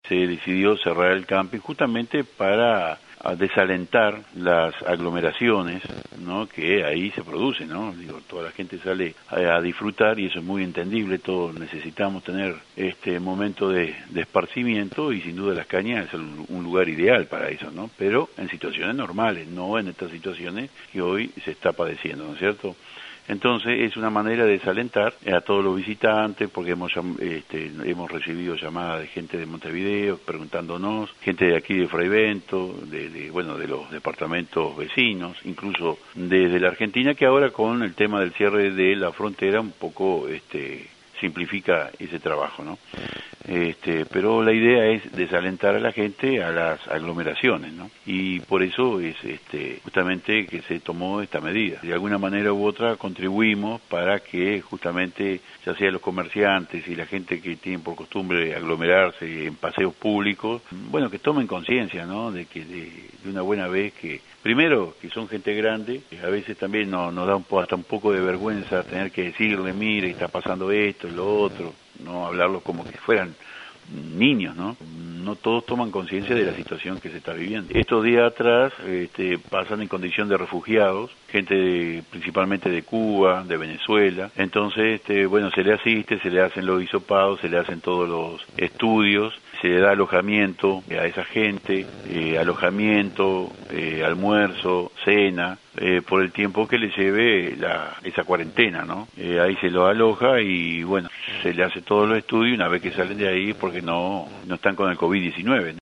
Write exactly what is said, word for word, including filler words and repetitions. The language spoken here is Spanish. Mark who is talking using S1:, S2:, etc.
S1: este, decidió cerrar el camping justamente para a desalentar las aglomeraciones, ¿no?, que ahí se producen, ¿no? Digo, toda la gente sale a, a disfrutar y eso es muy entendible. Todos necesitamos tener este momento de, de esparcimiento y sin duda Las Cañas es un, un lugar ideal para eso, ¿no? Pero en situaciones normales, no en estas situaciones que hoy se está padeciendo, ¿no es cierto? Entonces es una manera de desalentar a todos los visitantes, porque hemos este, hemos recibido llamadas de gente de Montevideo preguntándonos, gente de aquí de Freixenet, de, de bueno de los departamentos vecinos, incluso desde la Argentina, que ahora con el tema del cierre de la frontera un poco este simplifica ese trabajo, ¿no? Este, pero la idea es desalentar a la gente a las aglomeraciones, ¿no? Y por eso es este, justamente que se tomó esta medida. De alguna manera u otra contribuimos para que justamente, ya sea los comerciantes y la gente que tiene por costumbre aglomerarse en paseos públicos, bueno, que tomen conciencia, ¿no?, de que de, de una buena vez que, primero, que son gente grande, a veces también nos, nos da un po, hasta un poco de vergüenza tener que decirle, mire, está pasando esto y lo otro, no hablarlo como que fueran niños, ¿no? No todos toman conciencia de la situación que se está viviendo. Estos días atrás este, pasan en condición de refugiados, gente de, principalmente de Cuba, de Venezuela. Entonces, este, bueno, se le asiste, se le hacen los hisopados, se le hacen todos los estudios, se le da alojamiento a esa gente, eh, alojamiento, eh, almuerzo, cena, eh, por el tiempo que le lleve la, esa cuarentena, ¿no? Eh, ahí se lo aloja y, bueno, se le hace todos los estudios una vez que salen de ahí porque no, no están con el COVID diecinueve, ¿no?